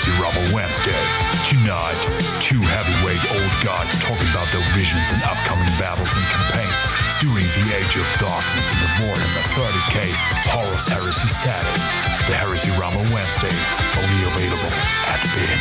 Heresy Rumble Wednesday. Tonight, two heavyweight old guys talking about their visions and upcoming battles and campaigns during the Age of Darkness and the Warhammer 30k Horus Heresy Saturday. The Heresy Rumble Wednesday, only available at BIN.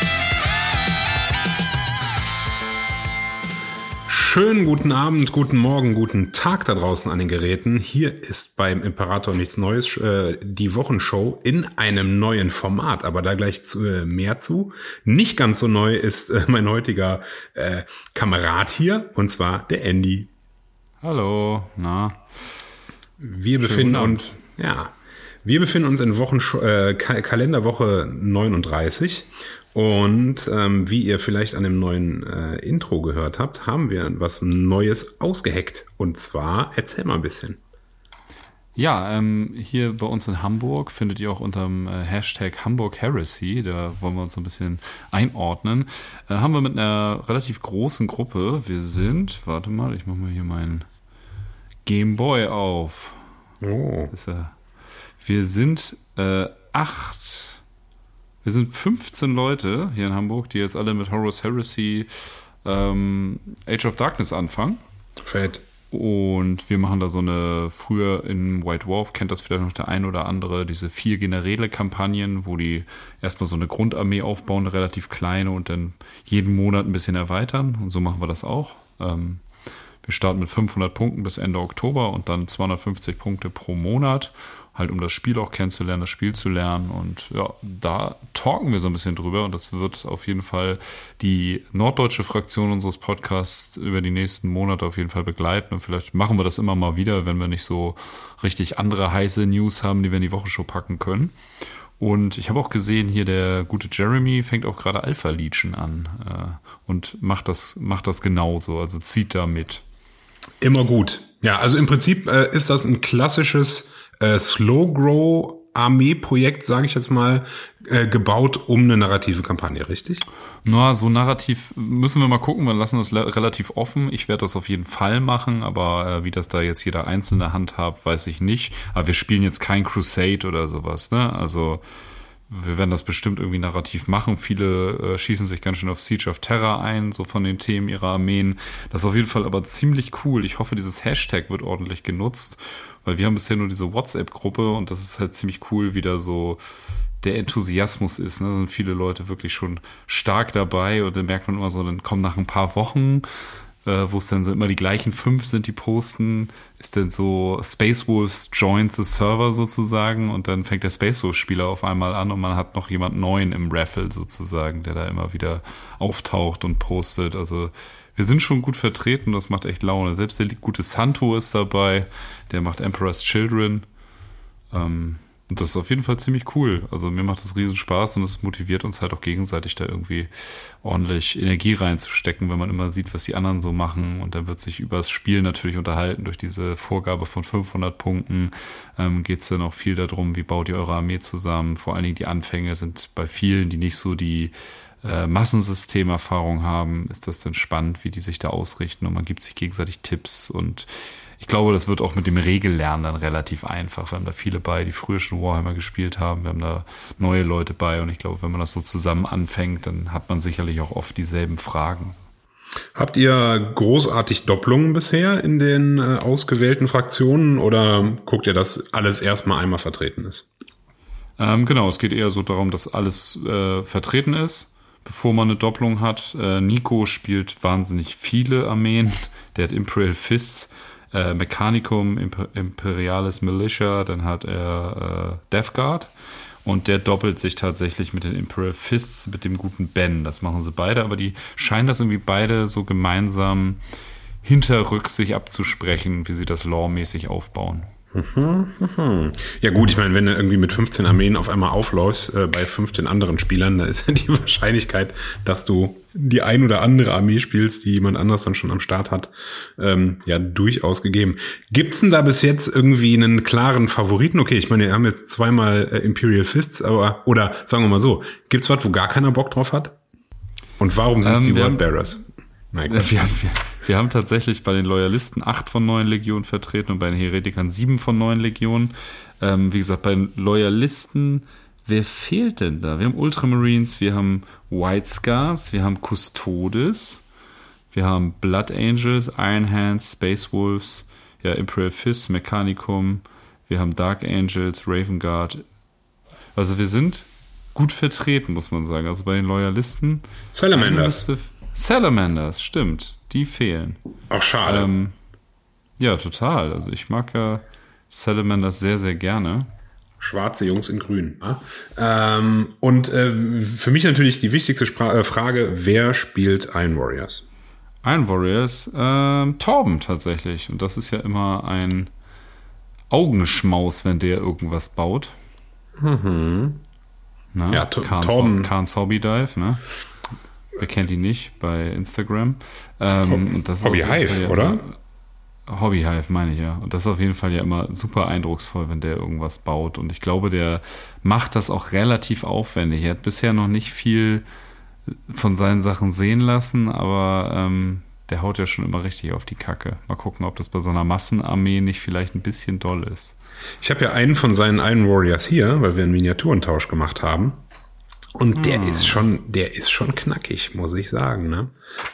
Schönen guten Abend, guten Morgen, guten Tag da draußen an den Geräten. Hier ist beim Imperator nichts Neues, die Wochenshow in einem neuen Format, aber da gleich mehr zu. Nicht ganz so neu ist mein heutiger Kamerad hier, und zwar der Andy. Hallo, na? Wir befinden uns in Kalenderwoche 39. Und wie ihr vielleicht an dem neuen Intro gehört habt, haben wir was Neues ausgeheckt. Und zwar, erzähl mal ein bisschen. Ja, hier bei uns in Hamburg findet ihr auch unter dem Hashtag Hamburg Heresy, da wollen wir uns so ein bisschen einordnen, haben wir mit einer relativ großen Gruppe, wir sind, warte mal, ich mache mal hier meinen Gameboy auf. Oh. Wir sind 15 Leute hier in Hamburg, die jetzt alle mit Horus Heresy Age of Darkness anfangen. Fett. Und wir machen da so eine, früher in White Dwarf kennt das vielleicht noch der ein oder andere, diese 4 Generäle-Kampagnen, wo die erstmal so eine Grundarmee aufbauen, eine relativ kleine, und dann jeden Monat ein bisschen erweitern. Und so machen wir das auch. Wir starten mit 500 Punkten bis Ende Oktober und dann 250 Punkte pro Monat, halt um das Spiel auch kennenzulernen, das Spiel zu lernen. Und ja, da talken wir so ein bisschen drüber, und das wird auf jeden Fall die norddeutsche Fraktion unseres Podcasts über die nächsten Monate auf jeden Fall begleiten, und vielleicht machen wir das immer mal wieder, wenn wir nicht so richtig andere heiße News haben, die wir in die Wochenshow packen können. Und ich habe auch gesehen, hier der gute Jeremy fängt auch gerade Alpha Legion an und macht das genauso, also zieht da mit. Immer gut. Ja, also im Prinzip ist das ein klassisches Slow-Grow-Armee-Projekt, sage ich jetzt mal, gebaut um eine narrative Kampagne, richtig? Na, so narrativ müssen wir mal gucken. Wir lassen das relativ offen. Ich werde das auf jeden Fall machen, aber wie das da jetzt jeder einzelne handhabt, weiß ich nicht. Aber wir spielen jetzt kein Crusade oder sowas, ne? Also wir werden das bestimmt irgendwie narrativ machen. Viele schießen sich ganz schön auf Siege of Terror ein, so von den Themen ihrer Armeen. Das ist auf jeden Fall aber ziemlich cool. Ich hoffe, dieses Hashtag wird ordentlich genutzt, weil wir haben bisher nur diese WhatsApp-Gruppe, und das ist halt ziemlich cool, wie da so der Enthusiasmus ist. Ne? Da sind viele Leute wirklich schon stark dabei, und dann merkt man immer so, dann kommen nach ein paar Wochen, wo es dann so immer die gleichen 5 sind, die posten, ist dann so Space Wolves joins the Server sozusagen, und dann fängt der Space Wolves Spieler auf einmal an, und man hat noch jemand Neuen im Raffle sozusagen, der da immer wieder auftaucht und postet. Also wir sind schon gut vertreten, das macht echt Laune. Selbst der gute Santo ist dabei, der macht Emperor's Children. Und das ist auf jeden Fall ziemlich cool. Also mir macht das riesen Spaß, und es motiviert uns halt auch gegenseitig, da irgendwie ordentlich Energie reinzustecken, wenn man immer sieht, was die anderen so machen. Und dann wird sich über das Spiel natürlich unterhalten. Durch diese Vorgabe von 500 Punkten geht es dann auch viel darum, wie baut ihr eure Armee zusammen. Vor allen Dingen die Anfänge sind bei vielen, die nicht so die Massensystemerfahrung haben, ist das dann spannend, wie die sich da ausrichten, und man gibt sich gegenseitig Tipps, und ich glaube, das wird auch mit dem Regellernen dann relativ einfach. Wir haben da viele bei, die früher schon Warhammer gespielt haben. Wir haben da neue Leute bei, und ich glaube, wenn man das so zusammen anfängt, dann hat man sicherlich auch oft dieselben Fragen. Habt ihr großartig Doppelungen bisher in den ausgewählten Fraktionen, oder guckt ihr, dass alles erstmal einmal vertreten ist? Genau, es geht eher so darum, dass alles vertreten ist, bevor man eine Doppelung hat. Nico spielt wahnsinnig viele Armeen. Der hat Imperial Fists, Mechanicum, Imperialis Militia, dann hat er Death Guard, und der doppelt sich tatsächlich mit den Imperial Fists mit dem guten Ben. Das machen sie beide, aber die scheinen das irgendwie beide so gemeinsam hinterrücks sich abzusprechen, wie sie das lawmäßig aufbauen. Ja gut, ich meine, wenn du irgendwie mit 15 Armeen auf einmal aufläufst bei 15 anderen Spielern, da ist ja die Wahrscheinlichkeit, dass du die ein oder andere Armee spielst, die jemand anders dann schon am Start hat, ja durchaus gegeben. Gibt's denn da bis jetzt irgendwie einen klaren Favoriten? Okay, ich meine, wir haben jetzt zweimal Imperial Fists, aber, oder sagen wir mal so, gibt's was, wo gar keiner Bock drauf hat? Und warum sind es die Wordbearers? Wir haben tatsächlich bei den Loyalisten 8 von 9 Legionen vertreten und bei den Heretikern 7 von 9 Legionen. Wie gesagt, bei den Loyalisten wer fehlt denn da? Wir haben Ultramarines, wir haben White Scars, wir haben Custodes, wir haben Blood Angels, Iron Hands, Space Wolves, ja, Imperial Fist, Mechanicum, wir haben Dark Angels, Raven Guard. Also wir sind gut vertreten, muss man sagen. Also bei den Loyalisten. Salamanders, stimmt. Die fehlen. Ach, schade. Ja, total. Also ich mag ja Salamanders sehr, sehr gerne. Schwarze Jungs in grün. Und für mich natürlich die wichtigste Frage, wer spielt Iron Warriors? Iron Warriors, Torben tatsächlich. Und das ist ja immer ein Augenschmaus, wenn der irgendwas baut. Na, Ja, Torben. Khan's Hobby Dive, ne? Wer kennt ihn nicht bei Instagram? Und das ist Hobby Hive, oder? Hobby Hive, meine ich, ja. Und das ist auf jeden Fall ja immer super eindrucksvoll, wenn der irgendwas baut. Und ich glaube, der macht das auch relativ aufwendig. Er hat bisher noch nicht viel von seinen Sachen sehen lassen, aber der haut ja schon immer richtig auf die Kacke. Mal gucken, ob das bei so einer Massenarmee nicht vielleicht ein bisschen doll ist. Ich habe ja einen von seinen Iron Warriors hier, weil wir einen Miniaturentausch gemacht haben. Und der ist schon knackig, muss ich sagen, ne?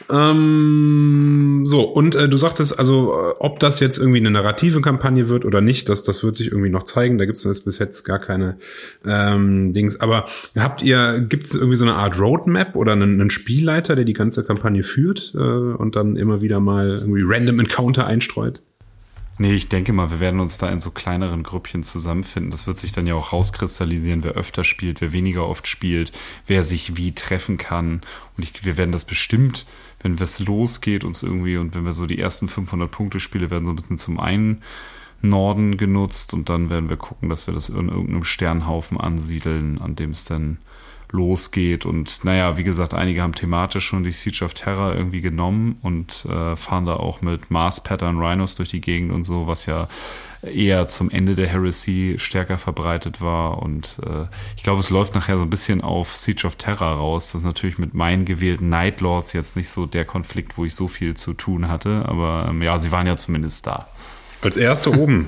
So, und du sagtest, also, ob das jetzt irgendwie eine narrative Kampagne wird oder nicht, das wird sich irgendwie noch zeigen. Da gibt es bis jetzt gar keine Dings. Aber gibt es irgendwie so eine Art Roadmap oder einen Spielleiter, der die ganze Kampagne führt und dann immer wieder mal irgendwie Random Encounter einstreut? Nee, ich denke mal, wir werden uns da in so kleineren Grüppchen zusammenfinden. Das wird sich dann ja auch rauskristallisieren, wer öfter spielt, wer weniger oft spielt, wer sich wie treffen kann. Und wir werden das bestimmt, wenn es losgeht, uns irgendwie, und wenn wir so die ersten 500 Punkte Spiele werden so ein bisschen zum einen Norden genutzt und dann werden wir gucken, dass wir das in irgendeinem Sternhaufen ansiedeln, an dem es dann losgeht. Und naja, wie gesagt, einige haben thematisch schon die Siege of Terror irgendwie genommen und fahren da auch mit Mars-Pattern Rhinos durch die Gegend und so, was ja eher zum Ende der Heresy stärker verbreitet war. Und ich glaube, es läuft nachher so ein bisschen auf Siege of Terror raus. Das ist natürlich mit meinen gewählten Night Lords jetzt nicht so der Konflikt, wo ich so viel zu tun hatte. Aber ja, sie waren ja zumindest da. Als Erste oben.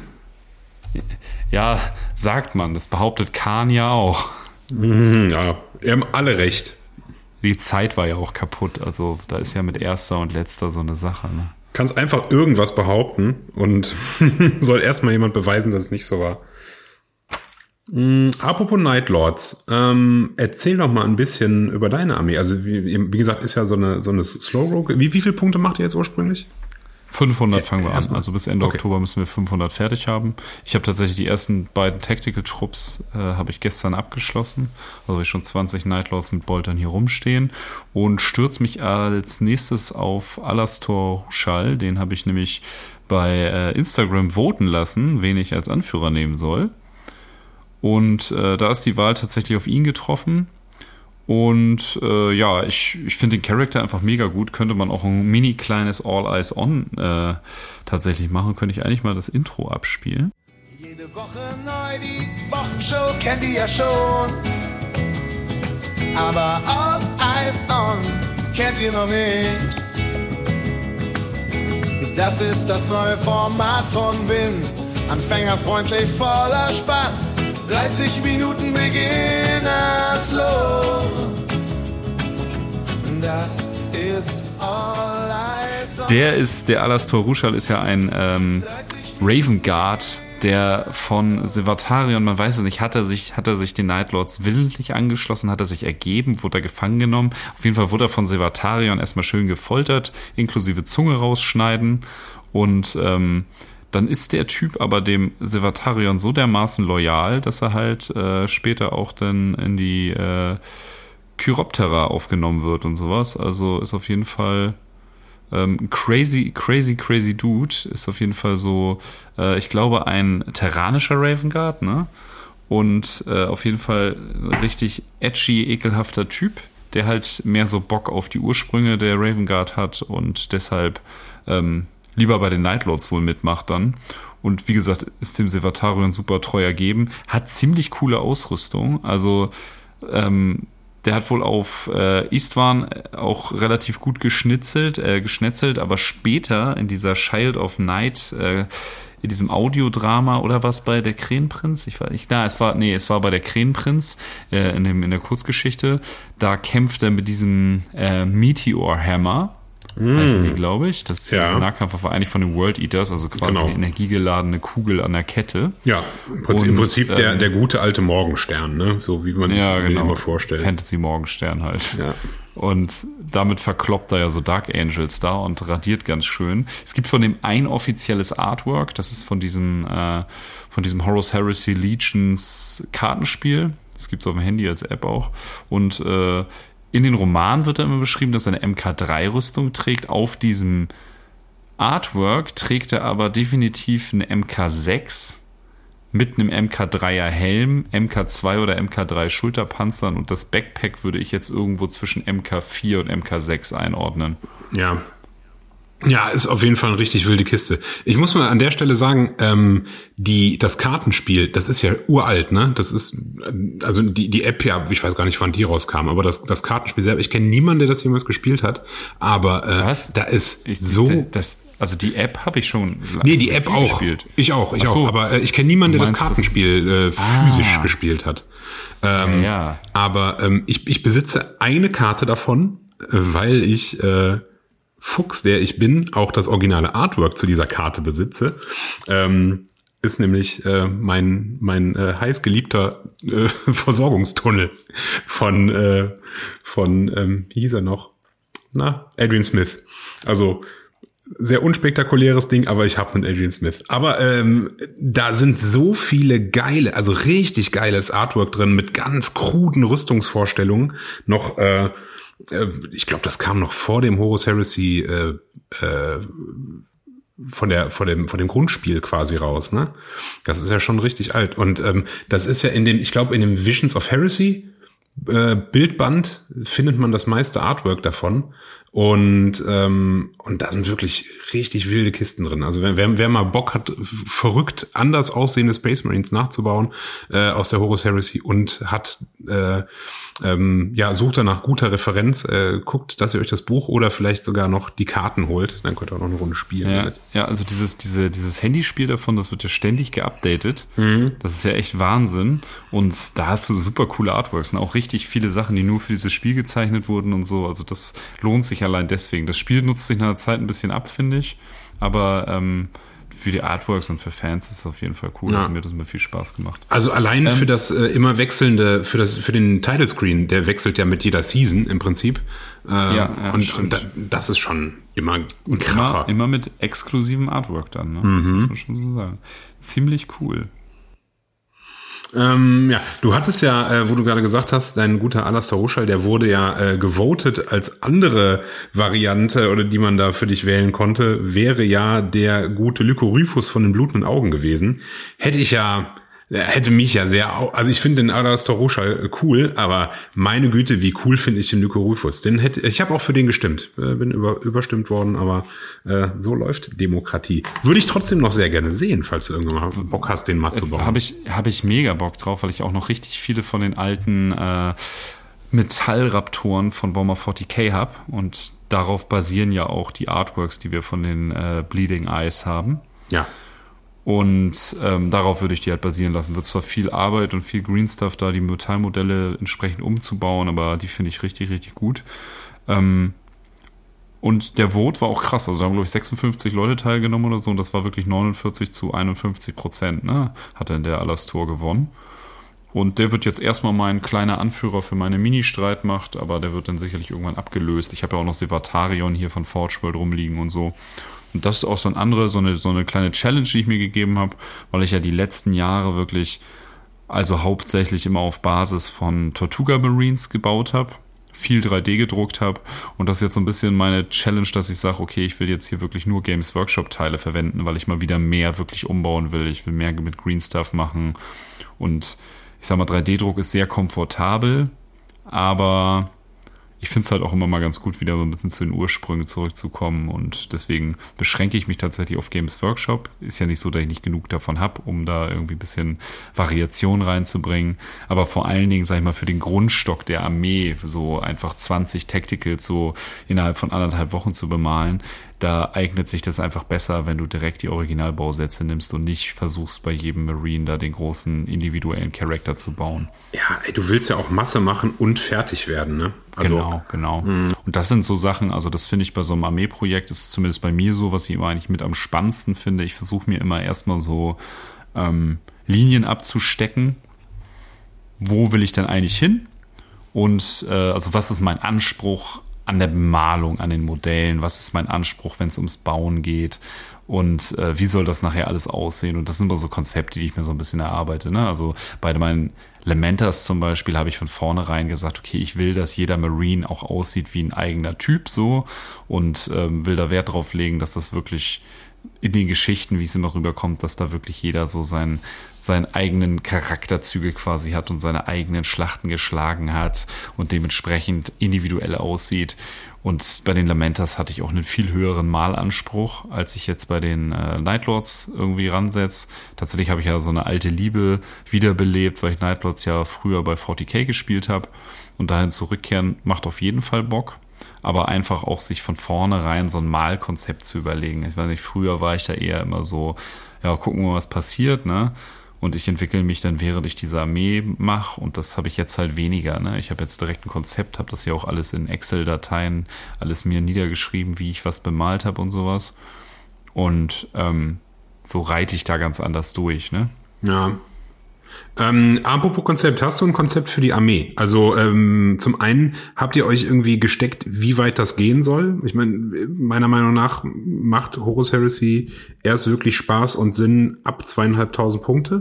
Ja, sagt man. Das behauptet Khan ja auch. Ja, wir haben alle recht. Die Zeit war ja auch kaputt. Also da ist ja mit Erster und Letzter so eine Sache. Ne? Kannst einfach irgendwas behaupten und soll erstmal jemand beweisen, dass es nicht so war. Apropos Night Lords, erzähl doch mal ein bisschen über deine Armee. Also wie gesagt, ist ja so eine Slow Rogue. Wie viele Punkte macht ihr jetzt ursprünglich? 500 fangen wir an. Also bis Ende Oktober müssen wir 500 fertig haben. Ich habe tatsächlich die ersten beiden Tactical-Trupps habe ich gestern abgeschlossen. Also habe ich schon 20 Nightlords mit Boltern hier rumstehen und stürze mich als nächstes auf Alastor Ruschal. Den habe ich nämlich bei Instagram voten lassen, wen ich als Anführer nehmen soll. Und da ist die Wahl tatsächlich auf ihn getroffen. Und ja, ich finde den Charakter einfach mega gut. Könnte man auch ein mini kleines All Eyes On tatsächlich machen. Könnte ich eigentlich mal das Intro abspielen. Jede Woche neu, die Wochenshow kennt ihr ja schon. Aber All Eyes On kennt ihr noch nicht. Das ist das neue Format von Win. Anfängerfreundlich, voller Spaß. 30 Minuten Beginnerslow. Das ist All Eyes On. Der Alastor Ruschal ist ja ein Raven Guard, der von Sevatarion, man weiß es nicht, hat er sich den Night Lords willentlich angeschlossen, hat er sich ergeben, wurde er gefangen genommen. Auf jeden Fall wurde er von Sevatarion erstmal schön gefoltert, inklusive Zunge rausschneiden. Und dann ist der Typ aber dem Sevatarion so dermaßen loyal, dass er halt später auch dann in die Chiroptera aufgenommen wird und sowas. Also ist auf jeden Fall crazy Dude. Ist auf jeden Fall so, ich glaube, ein terranischer Raven Guard, ne? Und auf jeden Fall richtig edgy, ekelhafter Typ, der halt mehr so Bock auf die Ursprünge der Raven Guard hat und deshalb lieber bei den Night Lords wohl mitmacht dann. Und wie gesagt, ist dem Sevatarion super treu ergeben. Hat ziemlich coole Ausrüstung. Also der hat wohl auf Istvan auch relativ gut geschnetzelt, aber später in dieser Child of Night, in diesem Audiodrama oder was bei der Krähenprinz? Es war bei der Krähenprinz in der Kurzgeschichte. Da kämpft er mit diesem Meteor Hammer. Heißen die, glaube ich. Das ist ja diese Nahkampfwaffe eigentlich von den World Eaters, also quasi eine energiegeladene Kugel an der Kette. Ja, im Prinzip der gute alte Morgenstern, ne? So wie man sich den immer vorstellt. Fantasy-Morgenstern halt. Ja. Und damit verkloppt er ja so Dark Angels da und radiert ganz schön. Es gibt von dem ein offizielles Artwork, das ist von diesem Horus Heresy Legions Kartenspiel. Das gibt's auf dem Handy als App auch. Und in den Romanen wird da immer beschrieben, dass er eine MK3-Rüstung trägt. Auf diesem Artwork trägt er aber definitiv eine MK6 mit einem MK3er Helm, MK2 oder MK3 Schulterpanzern und das Backpack würde ich jetzt irgendwo zwischen MK4 und MK6 einordnen. Ja. Ja, ist auf jeden Fall eine richtig wilde Kiste. Ich muss mal an der Stelle sagen, das Kartenspiel, das ist ja uralt, ne? Das ist, also die App, ja, ich weiß gar nicht, wann die rauskam, aber das Kartenspiel selber, ich kenne niemanden, der das jemals gespielt hat, aber da ist also die App habe ich schon die App auch. Gespielt. Ich auch, aber ich kenne niemanden, der das Kartenspiel physisch gespielt hat. Aber ich besitze eine Karte davon, weil ich Fuchs, der ich bin, auch das originale Artwork zu dieser Karte besitze, ist nämlich mein heiß geliebter Versorgungstunnel von wie hieß er noch? Adrian Smith. Also sehr unspektakuläres Ding, aber ich habe einen Adrian Smith. Aber da sind so viele also richtig geiles Artwork drin mit ganz kruden Rüstungsvorstellungen. Noch ich glaube, das kam noch vor dem Horus Heresy von dem Grundspiel quasi raus, ne? Das ist ja schon richtig alt. Und das ist ja in dem Visions of Heresy Bildband findet man das meiste Artwork davon. Und da sind wirklich richtig wilde Kisten drin. Also wer mal Bock hat, verrückt anders aussehende Space Marines nachzubauen aus der Horus Heresy und hat sucht danach guter Referenz, guckt, dass ihr euch das Buch oder vielleicht sogar noch die Karten holt, dann könnt ihr auch noch eine Runde spielen. Ja, also dieses Handyspiel davon, das wird ja ständig geupdatet. Das ist ja echt Wahnsinn. Und da hast du super coole Artworks und auch richtig viele Sachen, die nur für dieses Spiel gezeichnet wurden und so. Also das lohnt sich allein deswegen. Das Spiel nutzt sich nach der Zeit ein bisschen ab, finde ich. Aber für die Artworks und für Fans ist es auf jeden Fall cool. Ja. Also mir hat das immer viel Spaß gemacht. Also allein für das immer wechselnde, für den Title Screen, der wechselt ja mit jeder Season im Prinzip. Und das ist schon immer ein Kracher. Immer mit exklusivem Artwork dann, ne? Das muss man schon so sagen. Ziemlich cool. Du hattest ja, wo du gerade gesagt hast, dein guter Alastair Rochal, der wurde ja gewotet als andere Variante oder die man da für dich wählen konnte, wäre ja der gute Lycoryphus von den blutenden Augen gewesen. Hätte mich ja sehr, also ich finde den Alastair Rochal cool, aber meine Güte, wie cool finde ich den Lycoryphus. Ich habe auch für den gestimmt, bin überstimmt worden, aber so läuft Demokratie. Würde ich trotzdem noch sehr gerne sehen, falls du irgendwann mal Bock hast, den mal zu bauen. Habe ich mega Bock drauf, weil ich auch noch richtig viele von den alten Metallraptoren von Warhammer 40k habe und darauf basieren ja auch die Artworks, die wir von den Bleeding Eyes haben. Ja. Und darauf würde ich die halt basieren lassen. Wird zwar viel Arbeit und viel Green Stuff da, die Metallmodelle entsprechend umzubauen, aber die finde ich richtig, richtig gut. Und der Vote war auch krass. Also da haben, glaube ich, 56 Leute teilgenommen oder so. Und das war wirklich 49-51%, ne? Hat dann der Alastair gewonnen. Und der wird jetzt erstmal mein kleiner Anführer für meine Mini-Streitmacht, aber der wird dann sicherlich irgendwann abgelöst. Ich habe ja auch noch Sevatarion hier von Forge World rumliegen und so. Und das ist auch so eine kleine Challenge, die ich mir gegeben habe, weil ich ja die letzten Jahre wirklich, also hauptsächlich immer auf Basis von Tortuga Marines gebaut habe, viel 3D gedruckt habe und das ist jetzt so ein bisschen meine Challenge, dass ich sage, okay, ich will jetzt hier wirklich nur Games Workshop Teile verwenden, weil ich mal wieder mehr wirklich umbauen will. Ich will mehr mit Green Stuff machen und ich sag mal, 3D-Druck ist sehr komfortabel, aber ich finde es halt auch immer mal ganz gut, wieder so ein bisschen zu den Ursprüngen zurückzukommen und deswegen beschränke ich mich tatsächlich auf Games Workshop. Ist ja nicht so, dass ich nicht genug davon habe, um da irgendwie ein bisschen Variation reinzubringen, aber vor allen Dingen, sag ich mal, für den Grundstock der Armee, so einfach 20 Tacticals so innerhalb von 1,5 Wochen zu bemalen, da eignet sich das einfach besser, wenn du direkt die Originalbausätze nimmst und nicht versuchst, bei jedem Marine da den großen individuellen Charakter zu bauen. Ja, ey, du willst ja auch Masse machen und fertig werden, ne? Also, Genau. Und das sind so Sachen, also das finde ich bei so einem Armeeprojekt, ist zumindest bei mir so, was ich immer eigentlich mit am spannendsten finde. Ich versuche mir immer erstmal so Linien abzustecken. Wo will ich denn eigentlich hin? Und also was ist mein Anspruch an der Bemalung, an den Modellen? Was ist mein Anspruch, wenn es ums Bauen geht? Und wie soll das nachher alles aussehen? Und das sind immer so Konzepte, die ich mir so ein bisschen erarbeite. Ne? Also bei meinen Lamentas zum Beispiel habe ich von vornherein gesagt, okay, ich will, dass jeder Marine auch aussieht wie ein eigener Typ so und will da Wert drauf legen, dass das wirklich in den Geschichten, wie es immer rüberkommt, dass da wirklich jeder so seinen eigenen Charakterzüge quasi hat und seine eigenen Schlachten geschlagen hat und dementsprechend individuell aussieht. Und bei den Lamentas hatte ich auch einen viel höheren Malanspruch, als ich jetzt bei den Nightlords irgendwie ransetze. Tatsächlich habe ich ja so eine alte Liebe wiederbelebt, weil ich Nightlords ja früher bei 40k gespielt habe. Und dahin zurückkehren macht auf jeden Fall Bock. Aber einfach auch sich von vornherein so ein Malkonzept zu überlegen. Ich weiß nicht, früher war ich da eher immer so, ja, gucken wir mal, was passiert, ne? Und ich entwickle mich dann, während ich diese Armee mache. Und das habe ich jetzt halt weniger, ne? Ich habe jetzt direkt ein Konzept, habe das ja auch alles in Excel-Dateien, alles mir niedergeschrieben, wie ich was bemalt habe und sowas. Und so reite ich da ganz anders durch, ne? Ja. Apropos Konzept, hast du ein Konzept für die Armee? Also zum einen habt ihr euch irgendwie gesteckt, wie weit das gehen soll? Ich meine, meiner Meinung nach macht Horus Heresy erst wirklich Spaß und Sinn ab 2500 Punkte.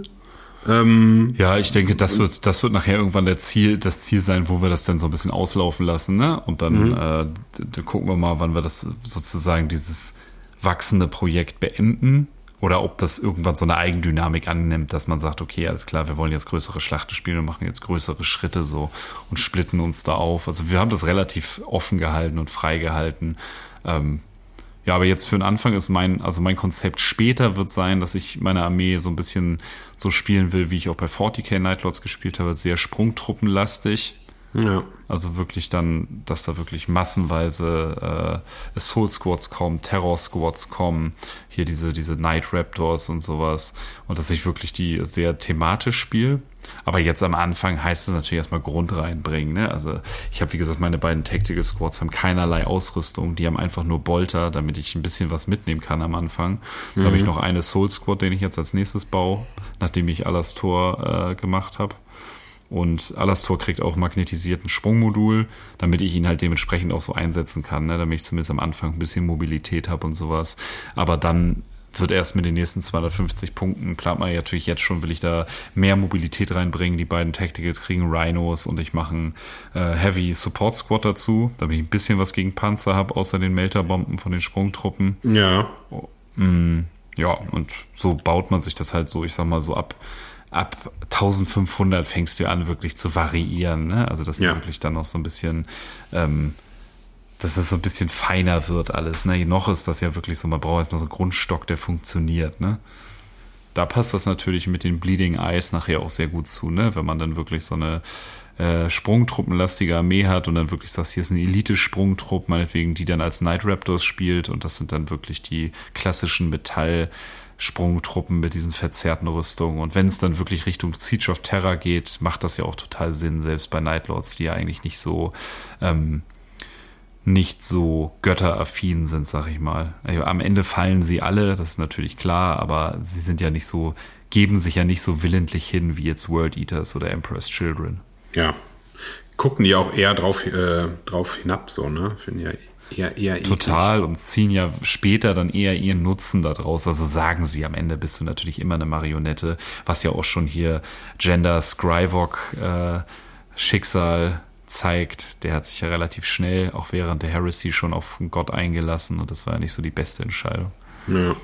Ja, ich denke, das wird nachher irgendwann das Ziel sein, wo wir das dann so ein bisschen auslaufen lassen, ne? Und dann da gucken wir mal, wann wir das sozusagen dieses wachsende Projekt beenden. Oder ob das irgendwann so eine Eigendynamik annimmt, dass man sagt, okay, alles klar, wir wollen jetzt größere Schlachten spielen und machen jetzt größere Schritte so und splitten uns da auf. Also wir haben das relativ offen gehalten und frei gehalten. Ja, aber jetzt für den Anfang ist mein Konzept später wird sein, dass ich meine Armee so ein bisschen so spielen will, wie ich auch bei 40k Nightlords gespielt habe, sehr sprungtruppenlastig. Ja. Also wirklich dann, dass da wirklich massenweise Assault Squads kommen, Terror Squads kommen, hier diese Night Raptors und sowas. Und dass ich wirklich die sehr thematisch spiele. Aber jetzt am Anfang heißt es natürlich erstmal Grund reinbringen. Ne? Also ich habe, wie gesagt, meine beiden Tactical Squads haben keinerlei Ausrüstung. Die haben einfach nur Bolter, damit ich ein bisschen was mitnehmen kann am Anfang. Da habe ich noch eine Soul Squad, den ich jetzt als nächstes baue, nachdem ich Alastor gemacht habe. Und Alastor kriegt auch magnetisierten Sprungmodul, damit ich ihn halt dementsprechend auch so einsetzen kann, ne? Damit ich zumindest am Anfang ein bisschen Mobilität habe und sowas. Aber dann wird erst mit den nächsten 250 Punkten, plant man ja natürlich jetzt schon, will ich da mehr Mobilität reinbringen. Die beiden Tacticals kriegen Rhinos und ich mache einen Heavy Support Squad dazu, damit ich ein bisschen was gegen Panzer habe, außer den Melterbomben von den Sprungtruppen. Ja. Ja, und so baut man sich das halt so, ich sag mal so ab 1500 fängst du an, wirklich zu variieren, ne? Also, dass du wirklich dann noch so ein bisschen, dass es so ein bisschen feiner wird alles, ne? Noch ist das ja wirklich so, man braucht erstmal so einen Grundstock, der funktioniert, ne? Da passt das natürlich mit den Bleeding Eyes nachher auch sehr gut zu, ne? Wenn man dann wirklich so eine sprungtruppenlastige Armee hat und dann wirklich sagst, hier ist eine Elite-Sprungtruppe, meinetwegen, die dann als Night Raptors spielt und das sind dann wirklich die klassischen Metall-Sprungtruppen mit diesen verzerrten Rüstungen. Und wenn es dann wirklich Richtung Siege of Terror geht, macht das ja auch total Sinn, selbst bei Nightlords, die ja eigentlich nicht so götteraffin sind, sag ich mal. Also am Ende fallen sie alle, das ist natürlich klar, aber sie sind ja nicht so, geben sich ja nicht so willentlich hin wie jetzt World Eaters oder Emperor's Children. Ja, gucken die auch eher drauf hinab, so, ne? Finden ja eher total eklig. Und ziehen ja später dann eher ihren Nutzen daraus. Also sagen sie, am Ende bist du natürlich immer eine Marionette, was ja auch schon hier Gender Scrivok Schicksal zeigt. Der hat sich ja relativ schnell, auch während der Heresy, schon auf Gott eingelassen und das war ja nicht so die beste Entscheidung. Ja.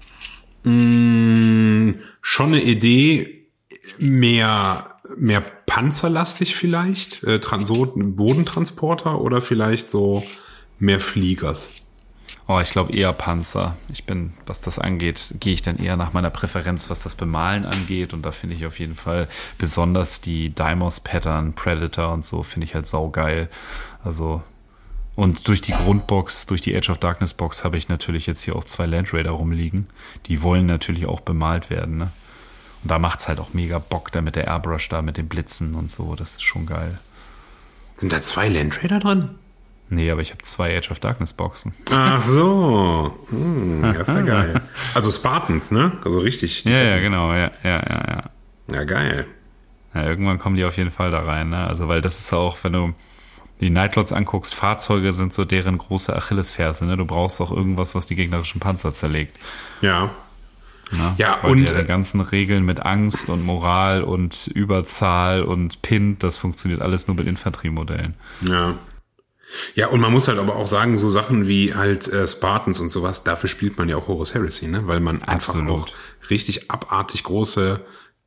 Schon eine Idee, mehr panzerlastig vielleicht? So Bodentransporter oder vielleicht so mehr Fliegers? Oh, ich glaube eher Panzer. Was das angeht, gehe ich dann eher nach meiner Präferenz, was das Bemalen angeht. Und da finde ich auf jeden Fall besonders die Deimos-Pattern, Predator und so, finde ich halt saugeil. Also, und durch die Grundbox, durch die Age of Darkness Box habe ich natürlich jetzt hier auch 2 Land Raider rumliegen. Die wollen natürlich auch bemalt werden, ne? Und da macht's halt auch mega Bock, da mit der Airbrush, da mit den Blitzen und so. Das ist schon geil. Sind da 2 Land Raider drin? Nee, aber ich habe 2 Age of Darkness Boxen. Ach so. Das ist ja geil. Also Spartans, ne? Also richtig. Ja, genau. Ja. Ja, geil. Ja, irgendwann kommen die auf jeden Fall da rein, ne? Also, weil das ist auch, wenn du die Nightlords anguckst, Fahrzeuge sind so deren große Achillesferse, ne? Du brauchst auch irgendwas, was die gegnerischen Panzer zerlegt. Ja. Ja, weil und die ganzen Regeln mit Angst und Moral und Überzahl und Pint, das funktioniert alles nur mit Infanteriemodellen. Ja. Ja, und man muss halt aber auch sagen, so Sachen wie halt Spartans und sowas, dafür spielt man ja auch Horus Heresy, ne? Weil man einfach auch richtig abartig große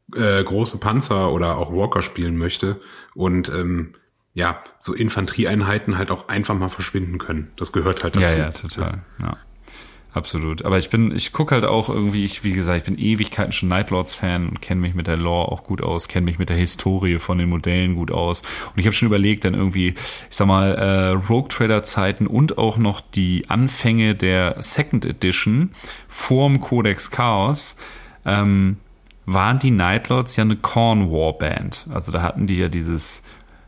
Panzer oder auch Walker spielen möchte und so Infanterieeinheiten halt auch einfach mal verschwinden können. Das gehört halt dazu. Ja, total. Ja. Absolut. Aber ich gucke halt auch irgendwie, wie gesagt, ich bin Ewigkeiten schon Nightlords-Fan und kenne mich mit der Lore auch gut aus, kenne mich mit der Historie von den Modellen gut aus. Und ich habe schon überlegt, dann irgendwie, ich sag mal, Rogue Trader-Zeiten und auch noch die Anfänge der Second Edition vorm Codex Chaos, waren die Nightlords ja eine Khorne Warband. Also da hatten die ja dieses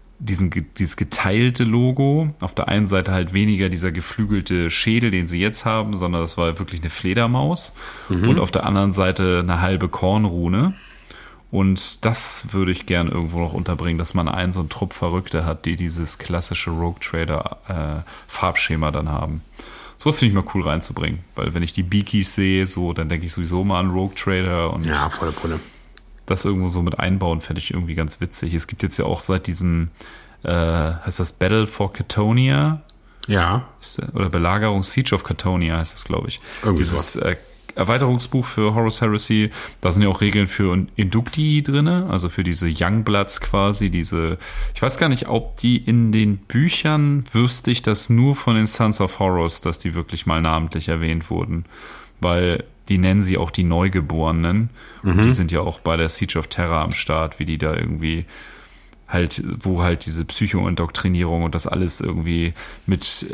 geteilte Logo. Auf der einen Seite halt weniger dieser geflügelte Schädel, den sie jetzt haben, sondern das war wirklich eine Fledermaus. Und auf der anderen Seite eine halbe Khorne-Rune. Und das würde ich gern irgendwo noch unterbringen, dass man so einen Trupp Verrückte hat, die dieses klassische Rogue Trader Farbschema dann haben. Sowas finde ich mal cool reinzubringen. Weil wenn ich die Beakies sehe, so, dann denke ich sowieso mal an Rogue Trader. Und ja, volle Pulle. Das irgendwo so mit einbauen, fände ich irgendwie ganz witzig. Es gibt jetzt ja auch seit diesem, heißt das Battle for Catonia? Ja. Oder Belagerung, Siege of Catonia heißt das, glaube ich. Irgendwie dieses Erweiterungsbuch für Horus Heresy. Da sind ja auch Regeln für Inducti drin, also für diese Youngbloods quasi, ich weiß gar nicht, ob die in den Büchern, wüsste ich das nur von den Sons of Horus, dass die wirklich mal namentlich erwähnt wurden. Weil die nennen sie auch die Neugeborenen. Und die sind ja auch bei der Siege of Terra am Start, wie die da irgendwie halt, wo halt diese Psycho-Indoktrinierung und das alles irgendwie mit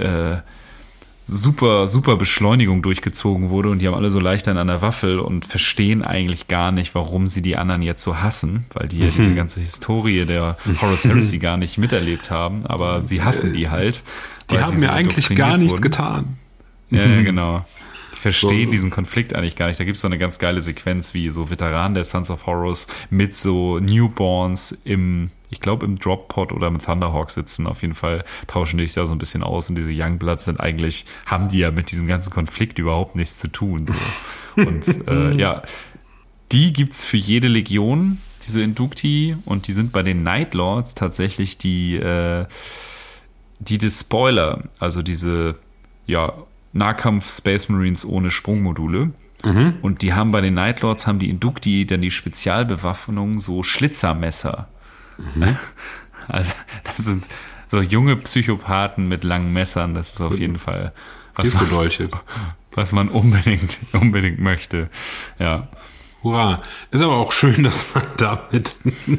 super Beschleunigung durchgezogen wurde. Und die haben alle so leicht an der Waffel und verstehen eigentlich gar nicht, warum sie die anderen jetzt so hassen, weil die ja diese ganze Historie der Horus Heresy gar nicht miterlebt haben. Aber sie hassen die halt. Die haben mir eigentlich gar nichts getan. Ja, genau. Ich verstehe diesen Konflikt eigentlich gar nicht. Da gibt es so eine ganz geile Sequenz, wie so Veteranen der Sons of Horus mit so Newborns ich glaube im Drop-Pod oder im Thunderhawk sitzen. Auf jeden Fall tauschen die sich da so ein bisschen aus und diese Youngbloods haben die ja mit diesem ganzen Konflikt überhaupt nichts zu tun. So. Und die gibt's für jede Legion, diese Inducti, und die sind bei den Nightlords tatsächlich die Despoiler, also diese, Nahkampf Space Marines ohne Sprungmodule. Und die haben bei den Nightlords, haben die Inducti dann die Spezialbewaffnung, so Schlitzermesser. Also das sind so junge Psychopathen mit langen Messern. Das ist auf jeden Fall was man unbedingt möchte. Ja. Hurra. Ist aber auch schön, dass man damit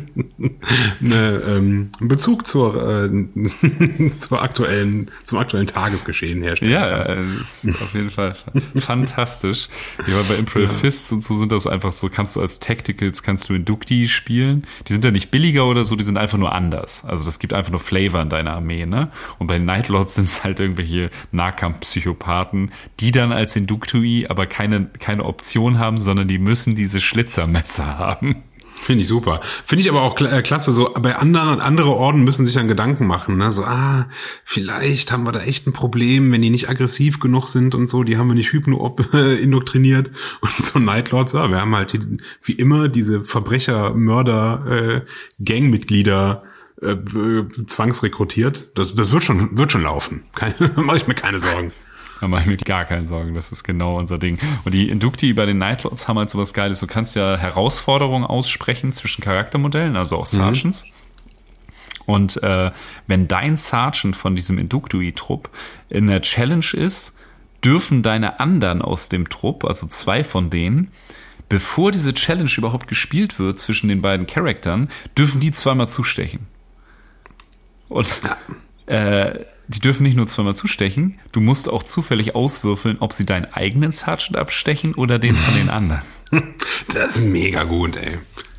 einen Bezug zum aktuellen Tagesgeschehen herstellt. Ja, das ist auf jeden Fall fantastisch. Ja, bei Imperial Fists und so sind das einfach so, kannst du als Tacticals, Inducti spielen. Die sind ja nicht billiger oder so, die sind einfach nur anders. Also das gibt einfach nur Flavor in deiner Armee, ne? Und bei den Nightlords sind es halt irgendwelche Nahkampf-Psychopathen, die dann als Inducti aber keine Option haben, sondern die müssen diese Schlitzermesser haben. Finde ich super. Finde ich aber auch klasse, so bei andere Orden müssen sich dann Gedanken machen, ne? So, vielleicht haben wir da echt ein Problem, wenn die nicht aggressiv genug sind und so, die haben wir nicht indoktriniert und so Nightlords, wir haben halt wie immer diese Verbrecher, Mörder, Gangmitglieder zwangsrekrutiert. Das wird schon laufen. Mache ich mir keine Sorgen. Da mache ich mir gar keine Sorgen, das ist genau unser Ding. Und die Inducti bei den Nightlords haben halt sowas Geiles. Du kannst ja Herausforderungen aussprechen zwischen Charaktermodellen, also auch Sergeants. Und wenn dein Sergeant von diesem Inductui-Trupp in der Challenge ist, dürfen deine anderen aus dem Trupp, also 2 von denen, bevor diese Challenge überhaupt gespielt wird zwischen den beiden Charaktern, dürfen die zweimal zustechen. Und die dürfen nicht nur zweimal zustechen, du musst auch zufällig auswürfeln, ob sie deinen eigenen Sergeant abstechen oder den von den anderen. Das ist mega gut, ey.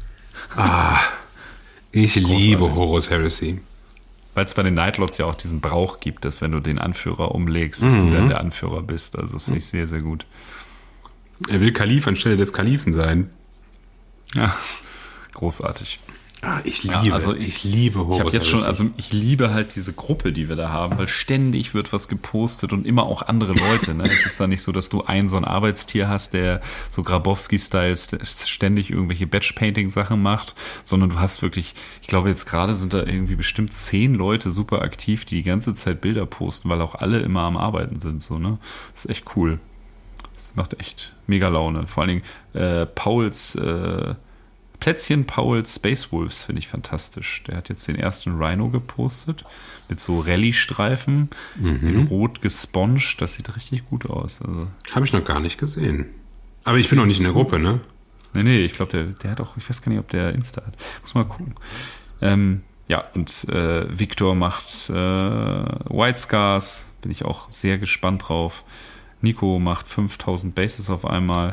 Ich liebe Horus Heresy. Weil es bei den Nightlords ja auch diesen Brauch gibt, dass wenn du den Anführer umlegst, dass du dann der Anführer bist. Also das finde ich sehr, sehr gut. Er will Kalif anstelle des Kalifen sein. Ja, großartig. Ich liebe Horus Ich habe jetzt Heresy. schon, also ich liebe halt diese Gruppe, die wir da haben, weil ständig wird was gepostet und immer auch andere Leute. Ne? Es ist da nicht so, dass du so ein Arbeitstier hast, der so Grabowski-Style ständig irgendwelche Batch-Painting-Sachen macht, sondern du hast wirklich, ich glaube jetzt gerade sind da irgendwie bestimmt 10 Leute super aktiv, die ganze Zeit Bilder posten, weil auch alle immer am Arbeiten sind. So, ne? Das ist echt cool. Das macht echt mega Laune. Vor allen Dingen Pauls Space Wolves finde ich fantastisch. Der hat jetzt den ersten Rhino gepostet mit so Rallye-Streifen in rot gesponged. Das sieht richtig gut aus. Also, habe ich noch gar nicht gesehen. Aber ich bin noch nicht in der Gruppe, ne? Nee, ich glaube, der hat auch, ich weiß gar nicht, ob der Insta hat. Muss mal gucken. Ja, und Victor macht White Scars. Bin ich auch sehr gespannt drauf. Nico macht 5000 Bases auf einmal.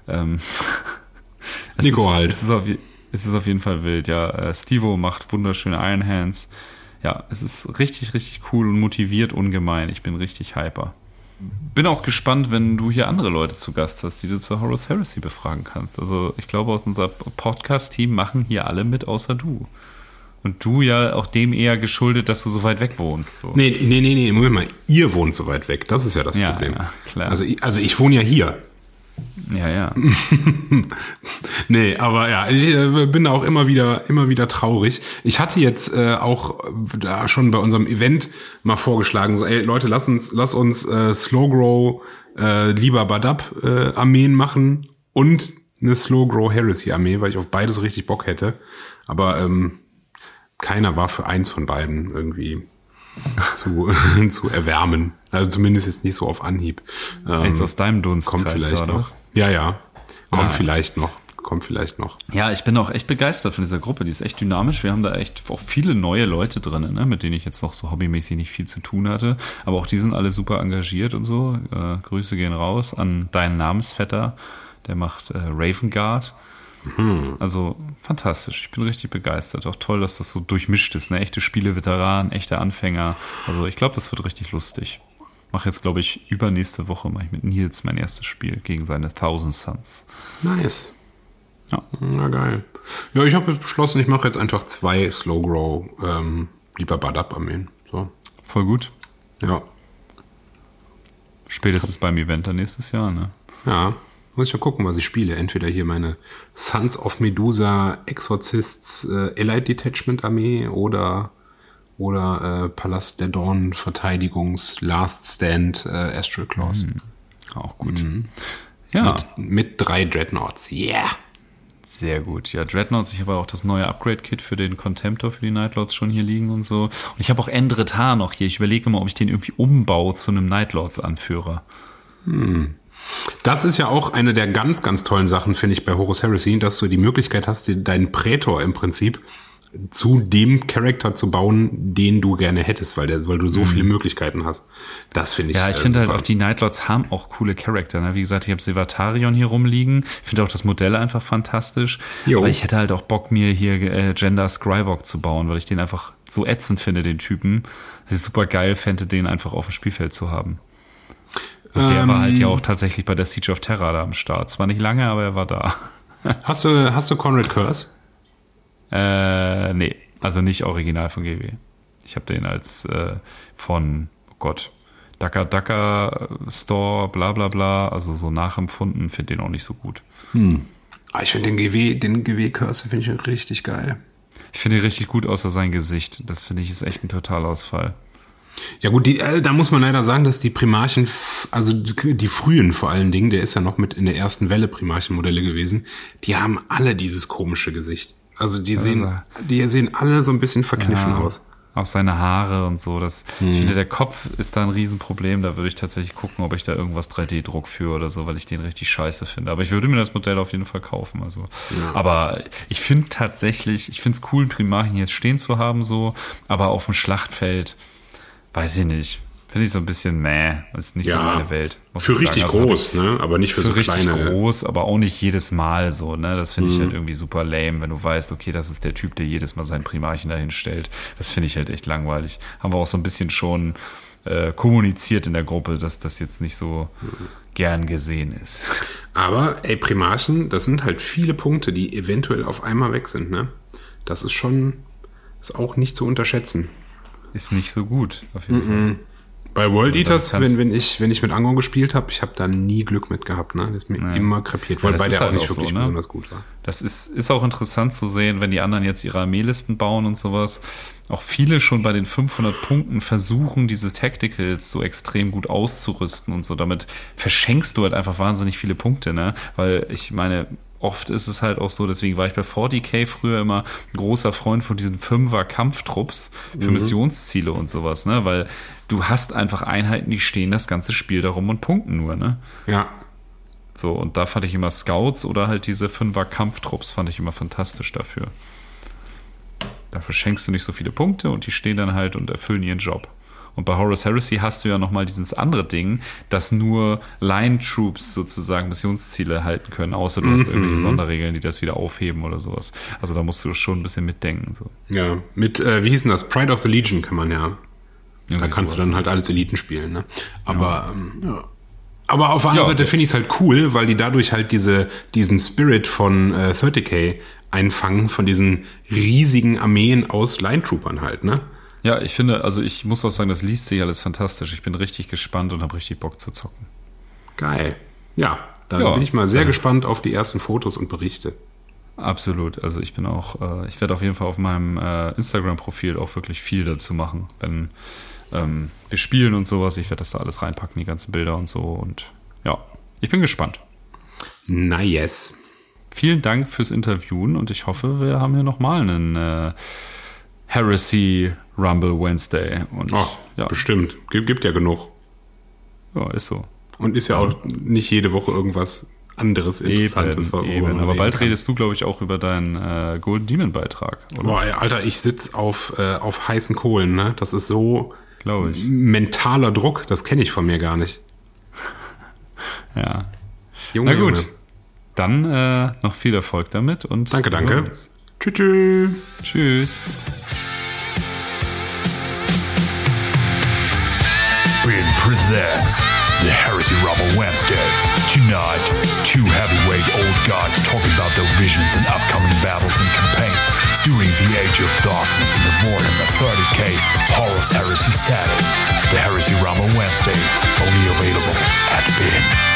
Nico halt. Es ist auf jeden Fall wild, ja. Stevo macht wunderschöne Iron Hands. Ja, es ist richtig, richtig cool und motiviert ungemein. Ich bin richtig hyper. Bin auch gespannt, wenn du hier andere Leute zu Gast hast, die du zur Horus Heresy befragen kannst. Also ich glaube, aus unserem Podcast-Team machen hier alle mit, außer du. Und du ja auch dem eher geschuldet, dass du so weit weg wohnst. So. Nee, Moment mal. Ihr wohnt so weit weg. Das ist ja das Problem. Ja, klar. Also ich wohne ja hier. Ja. Nee, aber ja, ich bin da auch immer wieder traurig. Ich hatte jetzt auch da schon bei unserem Event mal vorgeschlagen, so, ey Leute, lass uns Slowgrow lieber Badab Armeen machen und eine Slowgrow Heresy Armee, weil ich auf beides richtig Bock hätte. Aber keiner war für eins von beiden irgendwie zu erwärmen. Also zumindest jetzt nicht so auf Anhieb. Jetzt aus deinem Dunstkreis kommt vielleicht da, noch. was? Ja. Kommt vielleicht noch. Ja, ich bin auch echt begeistert von dieser Gruppe. Die ist echt dynamisch. Wir haben da echt auch viele neue Leute drin, ne, mit denen ich jetzt noch so hobbymäßig nicht viel zu tun hatte. Aber auch die sind alle super engagiert und so. Grüße gehen raus an deinen Namensvetter. Der macht Raven Guard. Also fantastisch. Ich bin richtig begeistert. Auch toll, dass das so durchmischt ist. Ne? Echte Spieleveteranen, echte Anfänger. Also ich glaube, das wird richtig lustig. Mache jetzt, glaube ich, übernächste Woche mache ich mit Nils mein erstes Spiel gegen seine 1000 Suns. Nice. Ja. Na geil. Ja, ich habe jetzt beschlossen, ich mache jetzt einfach 2 Slowgrow lieber Badab-Armeen. So. Voll gut. Ja. Spätestens beim Event dann nächstes Jahr, ne? Ja. Muss ich mal gucken, was ich spiele. Entweder hier meine Sons of Medusa Exorcists Elite Detachment Armee oder Palast der Dorn Verteidigungs Last Stand Astral Claws. Auch gut. Ja. Mit 3 Dreadnoughts. Yeah! Sehr gut. Ja, Dreadnoughts, ich habe auch das neue Upgrade-Kit für den Contemptor für die Nightlords schon hier liegen und so. Und ich habe auch Endretar noch hier. Ich überlege mal, ob ich den irgendwie umbaue zu einem Nightlords-Anführer. Das ist ja auch eine der ganz, ganz tollen Sachen, finde ich, bei Horus Heresy, dass du die Möglichkeit hast, deinen Prätor im Prinzip zu dem Charakter zu bauen, den du gerne hättest, weil du so viele Möglichkeiten hast. Das finde ich. Ja, ich finde halt auch, die Nightlords haben auch coole Charakter. Ne? Wie gesagt, ich habe Sevatarion hier rumliegen. Ich finde auch das Modell einfach fantastisch. Jo. Aber ich hätte halt auch Bock, mir hier Gender Skrywalk zu bauen, weil ich den einfach so ätzend finde, den Typen. Dass ich super geil fände, den einfach auf dem Spielfeld zu haben. Und der war halt ja auch tatsächlich bei der Siege of Terra da am Start. Zwar nicht lange, aber er war da. Hast du Conrad Curse? Nee, also nicht original von GW. Ich habe den als von, oh Gott, Daka Store, bla bla bla, also so nachempfunden, finde den auch nicht so gut. Ich finde den GW Curse finde ich richtig geil. Ich finde ihn richtig gut, außer sein Gesicht. Das finde ich ist echt ein Totalausfall. Ja gut, da muss man leider sagen, dass die Primarchen, also die frühen vor allen Dingen, der ist ja noch mit in der ersten Welle Primarchenmodelle gewesen, die haben alle dieses komische Gesicht. Also die sehen alle so ein bisschen verkniffen aus. Auch seine Haare und so. Ich finde, der Kopf ist da ein Riesenproblem. Da würde ich tatsächlich gucken, ob ich da irgendwas 3D-Druck führe oder so, weil ich den richtig scheiße finde. Aber ich würde mir das Modell auf jeden Fall kaufen. Also. Ja. Aber ich finde tatsächlich, ich finde es cool, Primarchen jetzt stehen zu haben, so. Aber auf dem Schlachtfeld, weiß ich nicht. Finde ich so ein bisschen, ist nicht so meine Welt. Für richtig groß, ne? Aber nicht für so richtig kleine. Richtig groß, aber auch nicht jedes Mal so, ne? Das finde ich halt irgendwie super lame, wenn du weißt, okay, das ist der Typ, der jedes Mal sein Primarchen dahin stellt. Das finde ich halt echt langweilig. Haben wir auch so ein bisschen schon kommuniziert in der Gruppe, dass das jetzt nicht so gern gesehen ist. Aber, Primarchen, das sind halt viele Punkte, die eventuell auf einmal weg sind, ne? Das ist auch nicht zu unterschätzen. Ist nicht so gut, auf jeden Fall. Bei World Eaters, wenn ich mit Angon gespielt habe, ich habe da nie Glück mit gehabt, ne? Das ist mir immer krepiert, weil bei der auch nicht wirklich besonders gut war. Das ist auch interessant zu sehen, wenn die anderen jetzt ihre Armeelisten bauen und sowas. Auch viele schon bei den 500 Punkten versuchen, diese Tacticals so extrem gut auszurüsten und so. Damit verschenkst du halt einfach wahnsinnig viele Punkte, ne? Weil ich meine, oft ist es halt auch so, deswegen war ich bei 40k früher immer ein großer Freund von diesen 5er-Kampftrupps für Missionsziele und sowas, ne? Weil du hast einfach Einheiten, die stehen das ganze Spiel darum und punkten nur, ne? Ja. So, und da fand ich immer Scouts oder halt diese 5er-Kampftrupps fand ich immer fantastisch dafür. Da verschenkst du nicht so viele Punkte und die stehen dann halt und erfüllen ihren Job. Und bei Horus Heresy hast du ja nochmal dieses andere Ding, dass nur Line Troops sozusagen Missionsziele halten können, außer du hast irgendwelche Sonderregeln, die das wieder aufheben oder sowas. Also da musst du schon ein bisschen mitdenken. So. Ja, mit, wie hieß denn das? Pride of the Legion kann man ja. Da kannst du dann halt alles Eliten spielen, ne? Aber, Aber auf der anderen Seite finde ich es halt cool, weil die dadurch halt diesen Spirit von 30k einfangen, von diesen riesigen Armeen aus Line-Troopern halt, ne? Ja, ich finde, also ich muss auch sagen, das liest sich alles fantastisch. Ich bin richtig gespannt und habe richtig Bock zu zocken. Geil. Ja, dann bin ich mal sehr gespannt auf die ersten Fotos und Berichte. Absolut. Also ich bin auch, ich werde auf jeden Fall auf meinem Instagram-Profil auch wirklich viel dazu machen, wenn wir spielen und sowas. Ich werde das da alles reinpacken, die ganzen Bilder und so. Und ja, ich bin gespannt. Nice. Vielen Dank fürs Interviewen und ich hoffe, wir haben hier nochmal einen Heresy Rumble Wednesday. Und, bestimmt. Gibt ja genug. Ja, ist so. Und ist ja auch nicht jede Woche irgendwas anderes Interessantes. Eben. Aber bald redest du, glaube ich, auch über deinen Golden Demon Beitrag, oder? Boah, Alter, ich sitze auf heißen Kohlen, ne? Das ist so mentaler Druck, das kenne ich von mir gar nicht. Ja. Junge, na gut. Dann noch viel Erfolg damit und danke. Tschüss. Tschüss. Bin presents the Heresy Rumble Wednesday. Tonight, two heavyweight old gods talking about their visions and upcoming battles and campaigns during the Age of Darkness in the Warhammer 30k Horus Heresy Saturday. The Heresy Rumble Wednesday, only available at Bin.